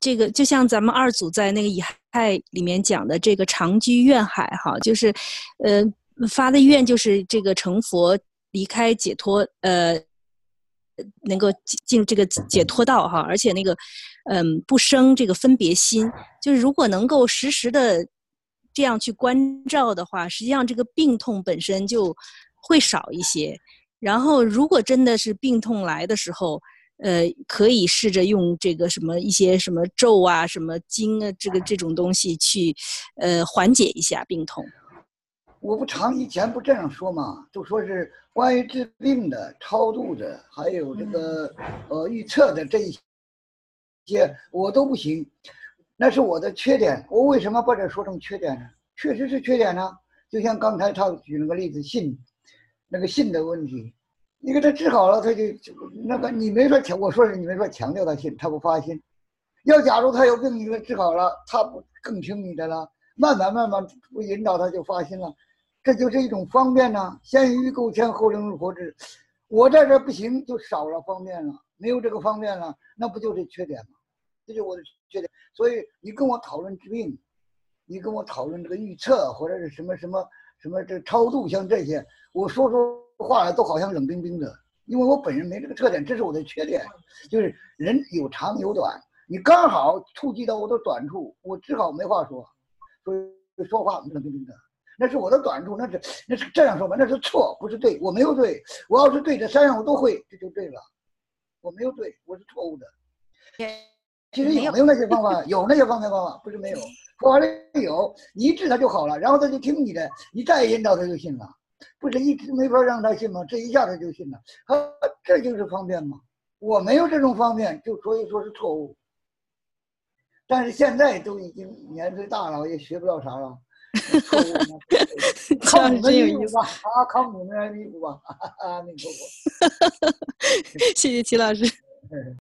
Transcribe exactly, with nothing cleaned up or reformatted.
这个就像咱们二祖在那个乙亥里面讲的这个长居愿海哈，就是呃发的愿就是这个成佛离开解脱，呃能够进入这个解脱道哈，而且那个嗯不生这个分别心，就是如果能够时时的这样去关照的话，实际上这个病痛本身就会少一些。然后如果真的是病痛来的时候，呃，可以试着用这个什么一些什么咒啊、什么经啊，这个这种东西去，呃，缓解一下病痛。 我不常以前不这样说嘛，就说是关于治病的、超度的，还有这个呃预测的这一些，我都不行，那是我的缺点。我为什么把这说成缺点呢？确实是缺点呢。就像刚才他举那个例子，信那个信的问题，你给他治好了，他就那个你没说强，我说是你没说强调他信，他不发心。要假如他有病，你给他治好了，他不更听你的了？慢慢慢慢不引导他就发心了，这就是一种方便呢。先于勾牵，后令入佛智。我在这不行，就少了方便了，没有这个方便了，那不就是缺点吗？这就是我的缺点。所以你跟我讨论治病，你跟我讨论这个预测或者是什么什么什么这超度，像这些，我说出话来都好像冷冰冰的，因为我本人没这个特点，这是我的缺点，就是人有长有短。你刚好触及到我的短处，我只好没话说，所以说话冷冰冰的。那是我的短处，那是那是这样说吧，那是错，不是对。我没有对，我要是对，这三样我都会，这就对了。我没有对，我是错误的。其实有没有那些方法？有那些方面方法，不是没有。说完了有，你一治他就好了，然后他就听你的，你再引导他就信了。不是一直没法让他信吗？这一下他就信了，他这就是方便吗？我没有这种方便，就所以说是错误。但是现在都已经年岁大了，也学不了啥了。错误吗？靠你们弥补吧，啊，靠你们来弥补吧，阿弥陀佛。 谢谢齐老师。